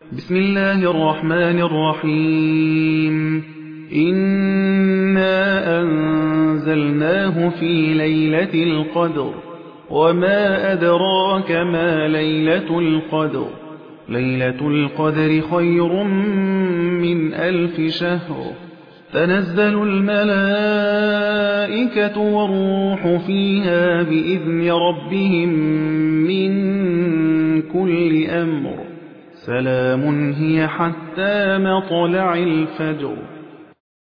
بسم الله الرحمن الرحيم. إنا أنزلناه في ليلة القدر وما أدراك ما ليلة القدر. ليلة القدر خير من 1000 شهر. تنزل الملائكة والروح فيها بإذن ربهم من كل أمر. سلام هي حتى مطلع الفجر.